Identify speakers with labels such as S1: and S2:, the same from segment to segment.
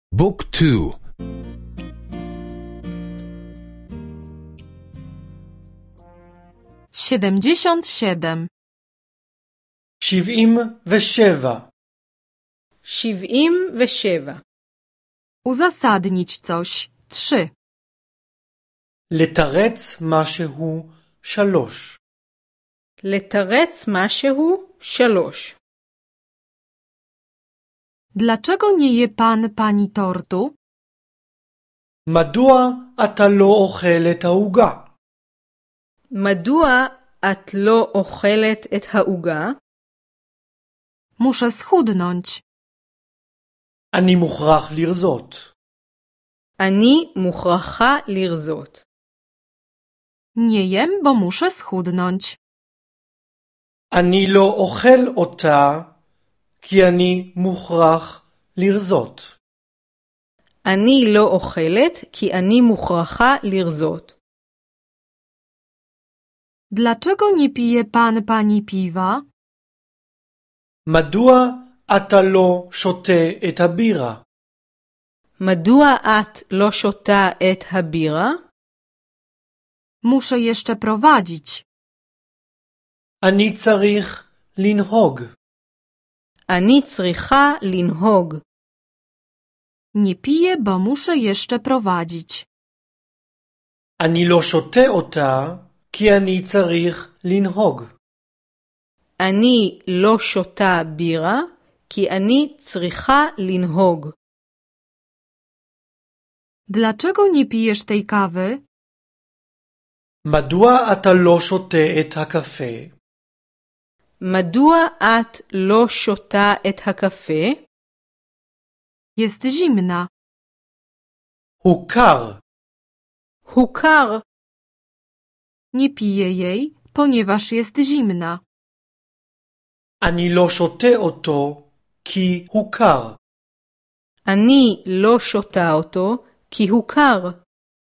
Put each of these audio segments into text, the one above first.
S1: بوك 2
S2: 77
S3: 77
S4: 77
S2: Uzasadnić coś 3
S3: לתרץ משהו 3
S4: לתרץ משהו 3
S2: Dlaczego nie je pan pani tortu?
S3: מדוע אתה לא אוכל את העוגה?
S4: מדוע את לא אוכלת את העוגה?
S2: Muszę schudnąć.
S3: אני מוכרח לרזות.
S4: אני מוכרחה לרזות.
S2: Nie jem, bo muszę schudnąć.
S3: אני לא אוכל אותה כי אני מוכרח לרזות.
S4: אני לא אוכלת כי אני מוכרחה לרזות.
S2: Dlaczego nie pije pan pani piwa?
S3: מדוע אתה לא שותה את הבירה?
S4: מדוע את לא שותה את הבירה?
S2: Muszę jeszcze prowadzić.
S3: אני צריך לנהוג.
S4: אני צריכה לנהוג.
S2: Nie piję, bo muszę jeszcze prowadzić.
S3: אני לא שותה אותה כי אני צריך לנהוג.
S4: אני לא שותה בירה כי אני צריכה לנהוג.
S2: Dlaczego nie pijesz tej kawy?
S3: מדוע אתה לא שותה את הקפה?
S4: מדוע את לא שותה את הקפה?
S2: Jest zimna.
S3: הוא קר.
S4: הוא קר.
S2: Nie piję jej, ponieważ jest zimna.
S3: אני לא שותה אותו כי הוא קר.
S4: אני לא שותה אותו כי הוא קר.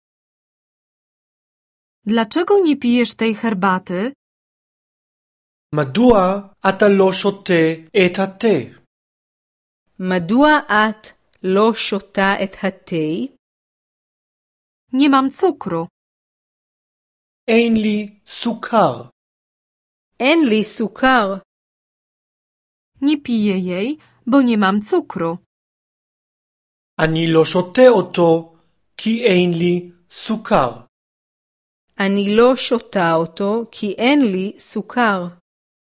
S2: Dlaczego nie pijesz tej herbaty?
S3: מדוע אתה לא שותה את התה?
S4: מדוע את לא שותה את התה?
S2: Nie mam cukru.
S3: אין לי סוכר.
S4: אין לי סוכר.
S2: Nie piję jej, bo nie mam cukru.
S3: אני לא שותה אותו כי אין לי סוכר.
S4: אני לא שותה אותו כי אין לי סוכר.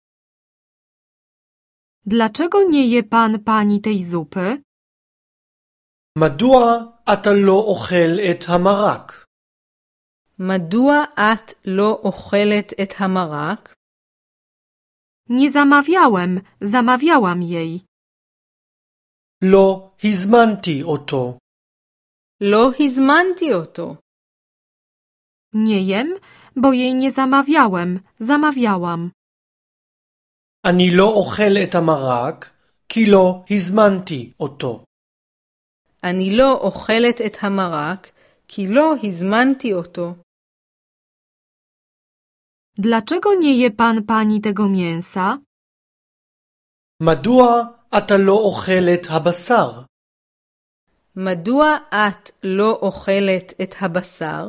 S2: Dlaczego nie je pan pani tej zupy?
S3: מדוע אתה לא אוכל את המרק?
S4: מדוע את לא אוכלת את המרק?
S2: Nie zamawiałem, zamawiałam jej.
S3: לא הזמנתי אותו.
S4: לא הזמנתי אותו.
S2: Nie jem, bo jej nie zamawiałem, zamawiałam.
S3: אני לא אוכל את המרק כי לא הזמנתי אותו.
S4: אני לא אוכלת את המרק כי לא הזמנתי אותו.
S2: Dlaczego nie je pan pani tego mięsa?
S3: מדוע אתה לא אוכל את הבשר?
S4: מדוע את לא אוכלת את הבשר?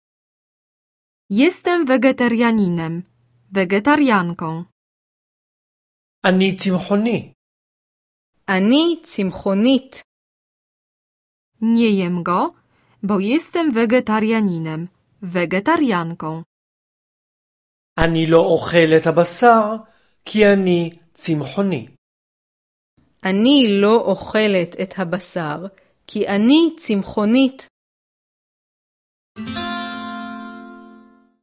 S2: Jestem wegetarianinem, wegetarianką.
S3: אני צמחוני.
S4: אני צמחונית.
S2: Nie jem go, bo jestem wegetarianinem, wegetarianką.
S3: אני לא אוכל את הבשר כי אני צמחוני.
S4: אני לא אוכלת את הבשר כי אני צמחונית.